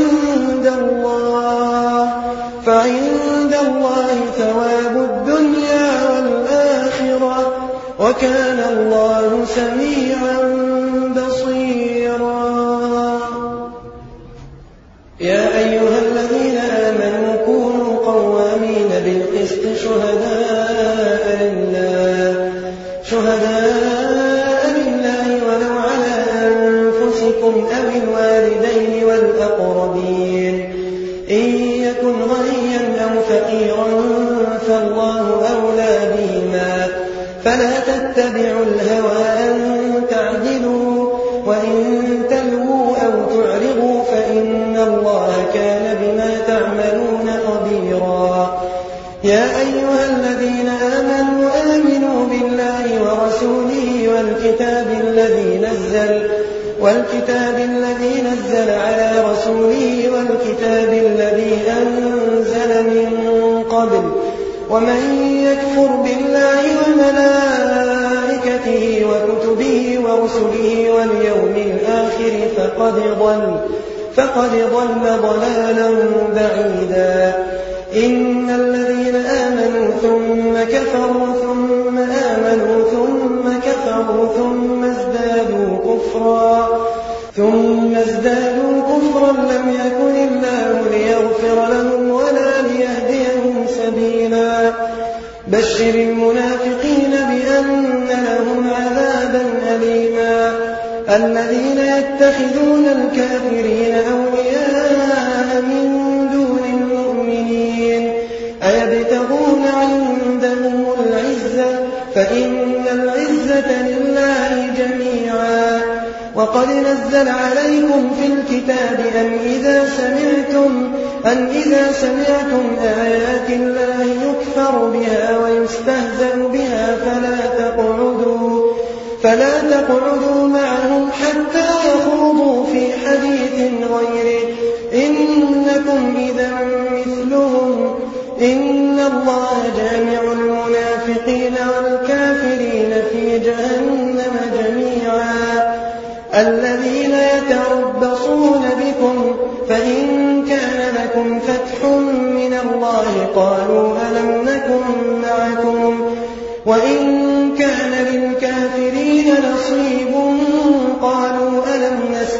فعند الله ثواب الدنيا والآخرة وكان الله سميعا بصيرا يا أيها الذين آمنوا كونوا قوامين بالقسط شهداء لله ولو على أنفسكم أو الوالدين والأقربين إن يكن غنيا أو فقيرا فالله أولى بهما فلا تتبعوا الهوى أن تعدلوا وإن تلووا أو تعرضوا فإن الله كان بما تعملون خبيرا يا أيها الذين آمنوا بالله ورسوله والكتاب الذي نزل على رسوله والكتاب الذي أنزل من قبل ومن يكفر بالله وملائكته وكتبه ورسله واليوم الآخر فقد ضل ضلالا بعيدا إن الذين آمنوا ثم كفروا ثم آمنوا ثم كفروا ثم ازدادوا كفرا لم يكن الله ليغفر لهم ولا ليهديهم سبيلا بشر المنافقين بأن لهم عذابا أليما الذين يتخذون الكافرين أولياء من دون المؤمنين أيبتغون عندهم العزة فإن العزة لله جميعا وقد نزل عليكم في الكتاب أن إذا سمعتم آيات الله يكفر بها ويستهزأ بها فلا تقعدوا معهم حتى يخوضوا في حديث غيره إنكم إذا مثلهم إن الله جامع المنافقين والكافرين في جهنم جميعا الذين يتربصون بكم فإن كان لكم فتح من الله قالوا ألم نكن معكم وإن كان للكافرين نصيب قالوا ألم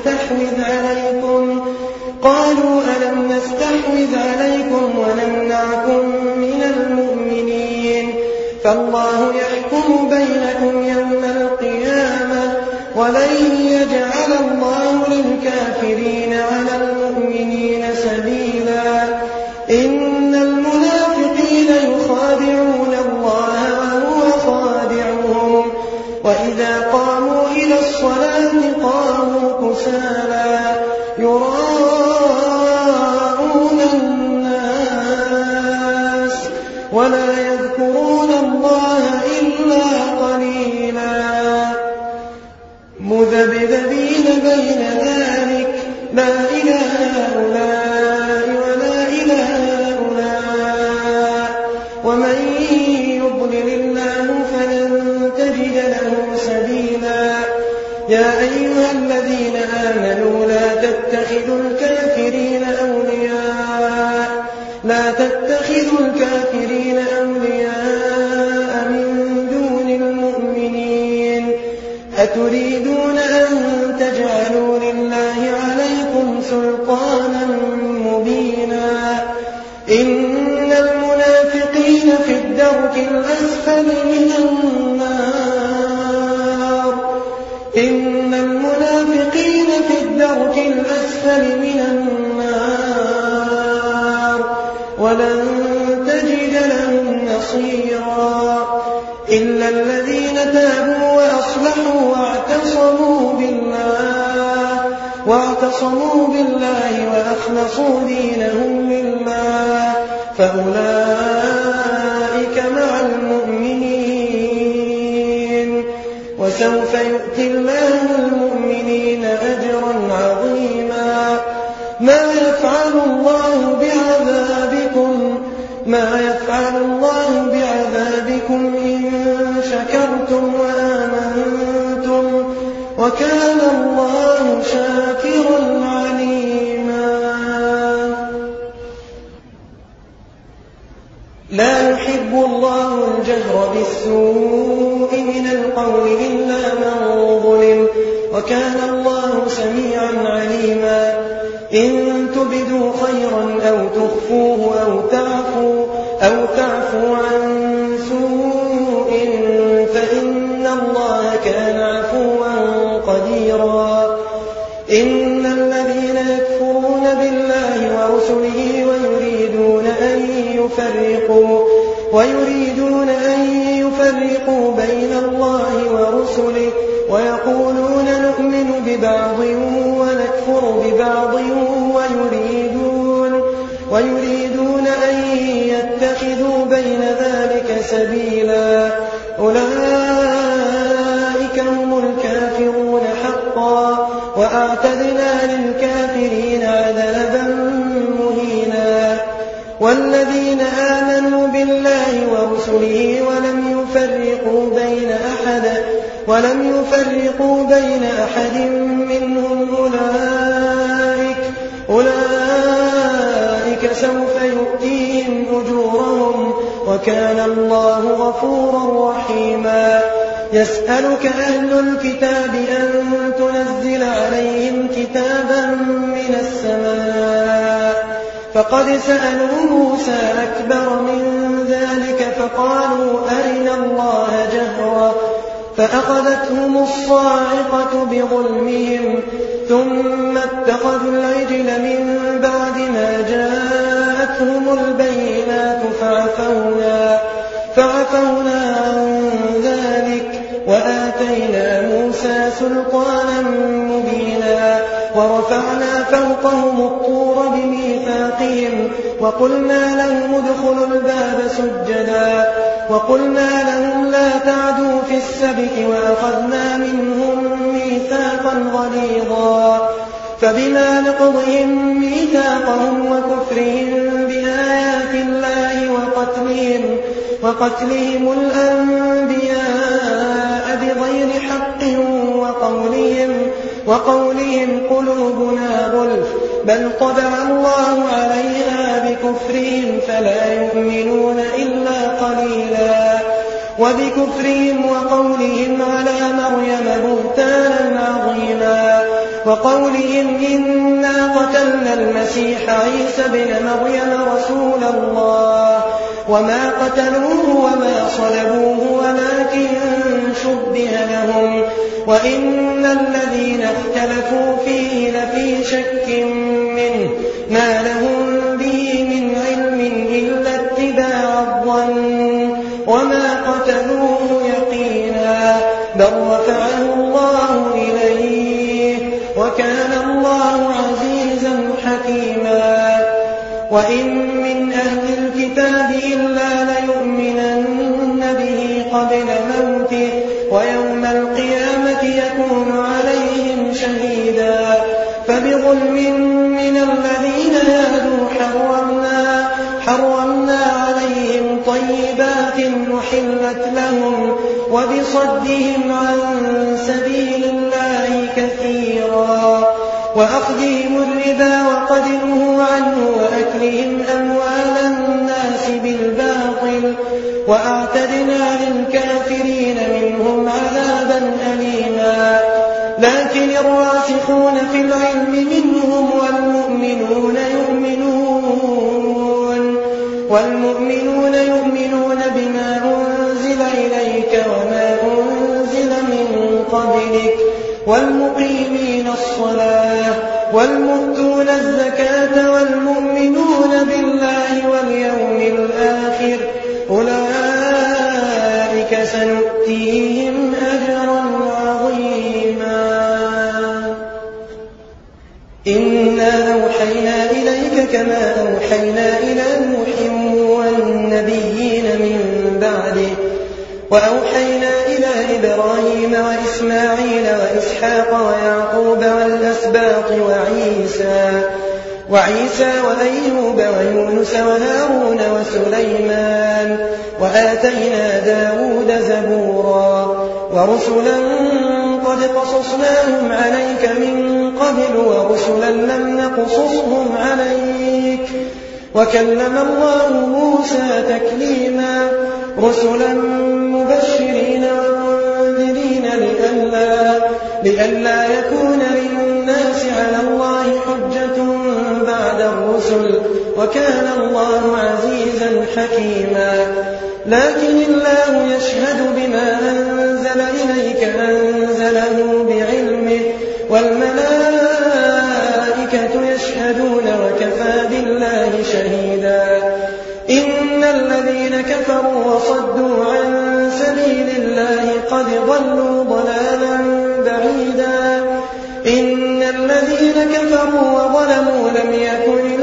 نستحوذ عليكم ونمنعكم من المؤمنين فالله يحكم بينكم يوم القيامة ولن يجعل الله للكافرين على المؤمنين سبيلا إن المنافقين يخادعون الله وهو خادعهم وإذا قاموا إلى الصلاة قاموا كسالى يراءون الناس ولا يذكرون الله إلا قليلا مذبذبين بين ذلك لا إلى هؤلاء ولا إلى هؤلاء ومن يضلل الله فلن تجد له سبيلا يا أيها الذين آمنوا لا تتخذوا الكافرين أولياء من دون المؤمنين أتريدون أن تجعلوا لله عليكم سلطانا مبينا إن المنافقين في الدرك الأسفل من النار ولن تجد لهم نصيرا إلا الذين تابوا وأصلحوا واعتصموا بالله وأخلصوا دينهم لله فأولئك مع المؤمنين وسوف يؤتي الله المؤمنين أجرا عظيما ما يفعل الله بعذابكم إن شكرتم وآمنتم وكان الله شاكرا عليما لا يحب الله الجهر بالسوء من القول إلا من ظلم وكان الله سميعا عليما إن تبدوا خيرا أو تخفوه أو تعفوا عن سوء فإن الله كان عفوا قديرا إن الذين يكفرون بالله ورسله ويريدون أن يفرقوا بين الله ورسله ويقولون نؤمن ببعض ونكفر ببعض ويريدون أن يتخذوا بين ذلك سبيلا أولئك هم الكافرون حقا وأعتدنا للكافرين عذابا مهينا والذين آمنوا بالله ورسله ولم يفرقوا بين أحد منهم أولئك سوف يؤتيهم أجورهم وكان الله غفورا رحيما يسألك أهل الكتاب أن تنزل عليهم كتابا من السماء فقد سألوا موسى أكبر من ذلك فقالوا أرنا الله جهرا فأخذتهم الصاعقة بظلمهم ثم اتخذوا العجل من بعد ما جاءتهم البينات فعفونا عن ذلك وآتينا موسى سلطانا مبينا ورفعنا فوقهم الطور بميثاقهم وقلنا لهم ادخلوا الباب سجدا وقلنا لهم لا تعدوا في السبت وأخذنا منهم ميثاقا غليظا فبما نقضهم ميثاقهم وكفرهم بآيات الله وقتلهم الأنبياء بغير حق وقولهم قلوبنا غلف بل طبع الله عليها بكفرهم فلا يؤمنون إلا قليلا وبكفرهم وقولهم على مريم بهتانا عظيما وقولهم إنا قتلنا المسيح عيسى بن مريم رسول الله وما قتلوه وما صلبوه ولكن شبه لهم وإن الذين اختلفوا فيه لفي شك منه ما لهم به من علم إلا اتباع الظن وما قتلوه يقينا بل رفعه الله إليه وكان الله عزيزا حكيما وإن من أهل الكتاب إلا ليؤمنن به قبل موته ويوم القيامة يكون عليهم شهيدا فبظلم من الذين هادوا حرمنا عليهم طيبات أحلت لهم وبصدهم عن سبيل الله كثيرا وأخذهم الربا وقد نهوا عنه وأكلهم أموال الناس بالباطل وأعتدنا للكافرين منهم عذابا أليما لكن الراسخون في العلم منهم والمؤمنون يؤمنون بما أنزل إليك وما أنزل من قبلك والمقيمين الصلاة والمؤتون الزكاة والمؤمنون بالله واليوم الآخر أولئك سنؤتيهم أجرا عظيما. إنا أوحينا إليك كما أوحينا إلى نوح والنبيين من بعده وأوحينا إلى إبراهيم وإسماعيل وإسحاق ويعقوب والأسباط وعيسى وأيوب ويونس وهارون وسليمان وآتينا داود زبورا ورسلا قد قصصناهم عليك من قبل ورسلا لم نقصصهم عليك وكلم الله موسى تكليما رسلا مبشرين ومنذرين لئلا يكون للناس على الله حجة بعد الرسل وكان الله عزيزا حكيما. لكن الله يشهد بما أنزل إليك أنزله بعلمه والملائكة يشهدون وكفى بالله شهيدا. إن الذين كفروا وصدوا عن سبيل الله قد ضلوا ضلالا بعيدا. إن الذين كفروا وظلموا لم يكن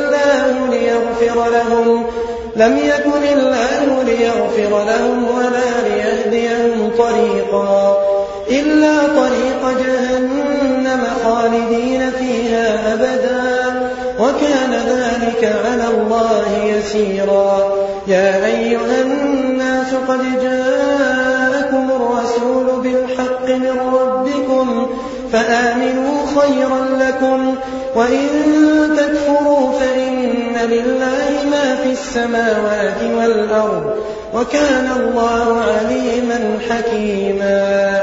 الله ليغفر لهم ولا ليهديهم طريقا إلا طريق جهنم خالدين فيها أبدا وكان ذلك على الله يسيرا. يا أيها الناس قد جاءكم الرسول بالحق من ربكم فآمنوا خيرا لكم وإن تكفروا فإن لله ما في السماوات والأرض وكان الله عليما حكيما.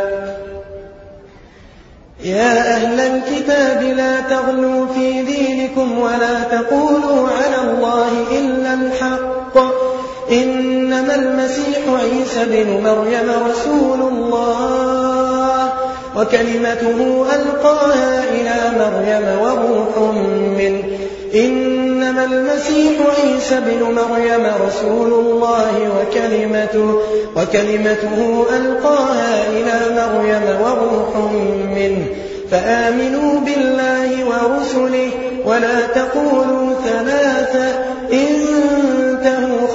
يا أهل الكتاب لا تغلوا في دينكم ولا تقولوا على الله إلا الحق إنما المسيح عيسى بن مريم رسول الله وكلمته ألقاها إلى مريم وروح منه. إنما المسيح عيسى بن مريم رسول الله وكلمته ألقاها إلى مريم وروح منه. فآمنوا بالله ورسله ولا تقولوا ثلاثة انتهوا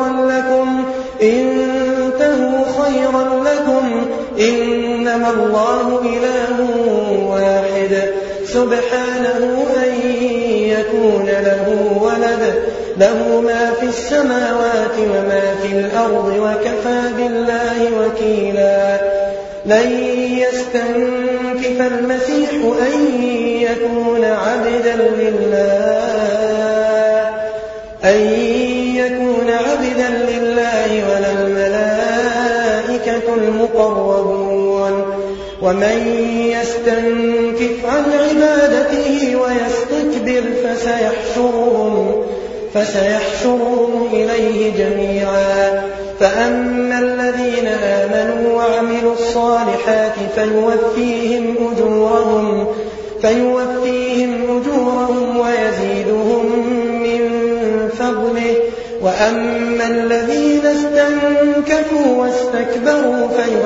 خيرا لكم إنما الله إله واحد سبحانه أن يكون له ولد له ما في السماوات وما في الأرض وكفى بالله وكيلا. لن يستنكف المسيح أن يكون عبدا لله ولا الملائكة المقربون ومن يستنكف عن عبادته ويستكبر فسيحشرهم إليه جميعا. فأما الذين آمنوا وعملوا الصالحات فيوفيهم أجورهم ويزيدهم من فضله. وأما الذين استنكفوا واستكبروا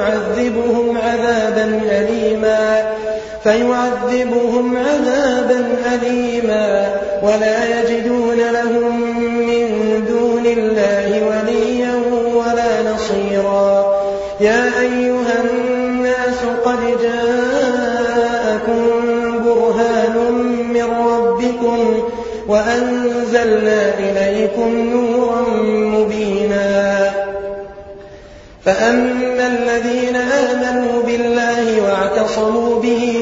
فيعذبهم عذابا أليما ولا يجدون لهم من دون الله وليا ولا نصيرا. يا أيها الناس قد جاءكم برهان من ربكم وأنزلنا إليكم نورا مبينا. فأما الذين آمنوا بالله واعتصموا به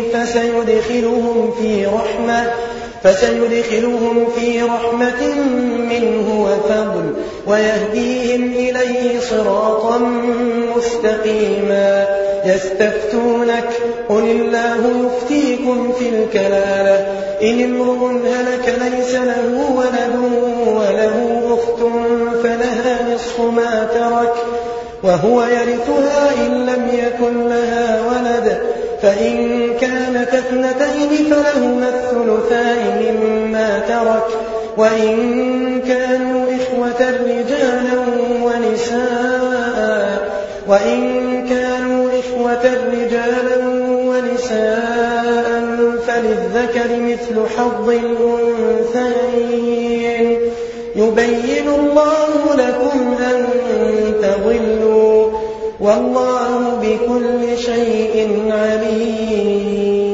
فسيدخلهم في رحمة منه وفضل ويهديهم إليه صراطا مستقيما. يستفتونك قل الله يفتيكم في الكلالة إن امرؤ هلك ليس له ولد وله أخت فلها نصف ما ترك وهو يرثها إن لم يكن لها ولد فإن كانت اثنتين فلهما الثلثان مما ترك وإن كانوا إخوة رجالا ونساء فللذكر مثل حظ الأنثيين يبين الله لكم أن تضلوا والله بكل شيء عليم.